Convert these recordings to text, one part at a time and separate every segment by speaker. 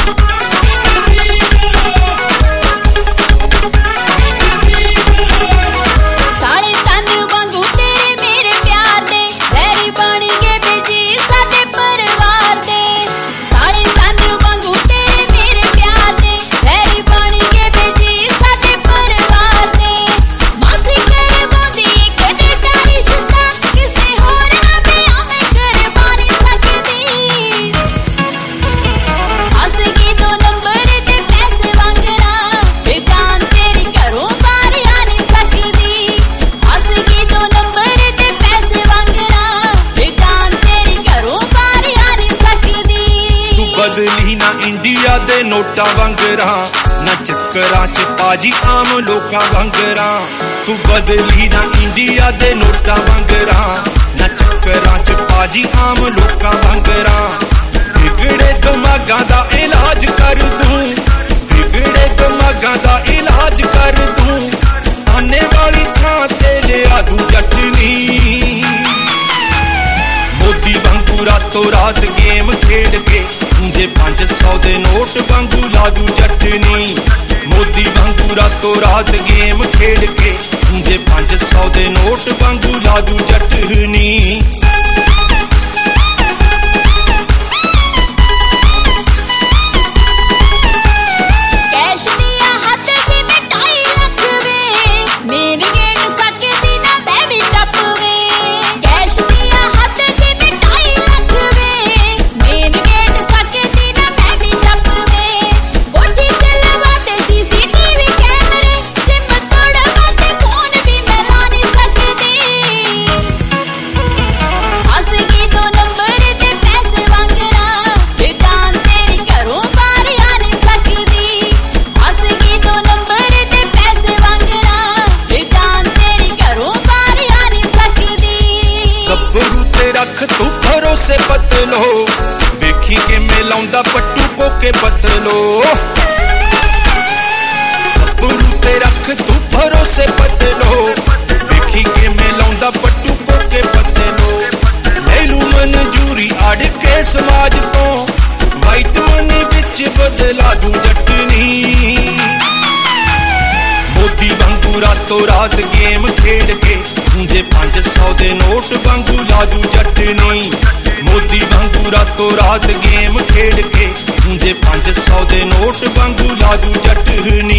Speaker 1: बदली ना इंडिया दे नोटा वांगरा ना चक्करां च पाजी आम लोकां वांगरा। तू बदली ना इंडिया दे नोटा वांगरा ना चक्करां च पाजी आम लोकां वांगरा। बिगड़े दिमागां दा इलाज कर दूं, बिगड़े दिमागां दा इलाज कर दूं, आने वाली थां ते लिया दूं चटनी। मोदी वांगू रातों रात गेम खेड के मुझे 500 दे नोट वांगू ला दूं चटनी। मोदी वांगू रातों रात गेम खेड के मुझे 500 दे नोट वांगू ला दूं चटनी। रख तू भरोसे बदलो वेखी के मिलाउंदा पट्टू कोके बदलो। गब्बरू ते रख तू भरोसे बदलो वेखी के मिलाउंदा पट्टू कोके बदलो। ले लू मंजूरी आड़ के समाज तो वाइट मनी विच बदला दूं चटनी। मोदी वांगू रातों रात गेम खेड के मुझे 500 दे नोट वांगू ला दूं चटनी। मोदी वांगू रातों रात गेम खेड के मुझे 500 दे नोट वांगू ला दूं चटनी।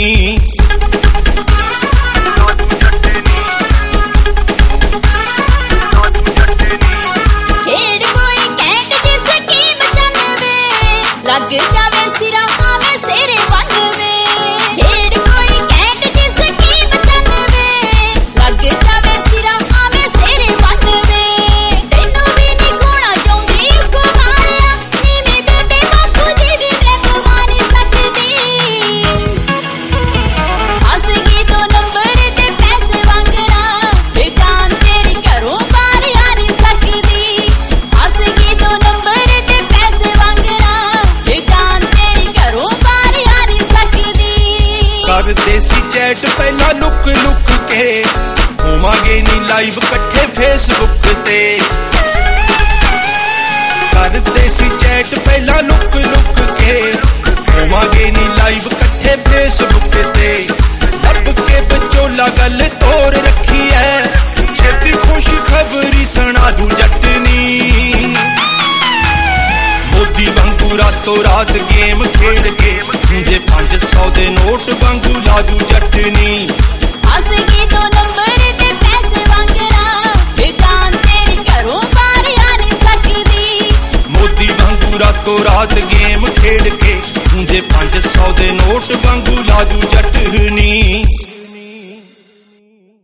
Speaker 2: खेड कोई कैंट दी स्कीम चलवे लग जावे सिरा आवे सेरे बनवे। खेड कोई कैंट दी स्कीम चलवे लग जावे सिरा आवे सेरे बनवे। तैनू भी नहीं खोना चाहुंदी कुमारिया नीवी बेबे बापू जी भी ब्रेक मारी सकदी। हस गई तो नंबर ते पैसे वांगना जान तेरी घरों बाहर आ नहीं सकदी। हस गई तो नंबर ते पैसे वांगना जान तेरी घरों बाहर आ नहीं सकदी।
Speaker 1: कर देसी चैट पहला लुक लुक के होवांगे नी लाइव कट्ठे फेसबुक ते। कर देसी चैट पहला लुक लुक के होवांगे नी लाइव कट्ठे फेसबुक ते। लब के बचोला गल तोड़ रखी है छेती खुश खबरी सुना दूं चटनी। मोदी वांगू रातों रात गेम खेड के मुझे 500 दे नोट वांगू ला दूं चटनी।
Speaker 2: हस गई तो नंबर ते पैसे वांगना जान तेरी घरों बाहर आ नहीं सकदी।
Speaker 1: मोदी वांगू रातों रात गेम खेड के मुझे 500 दे नोट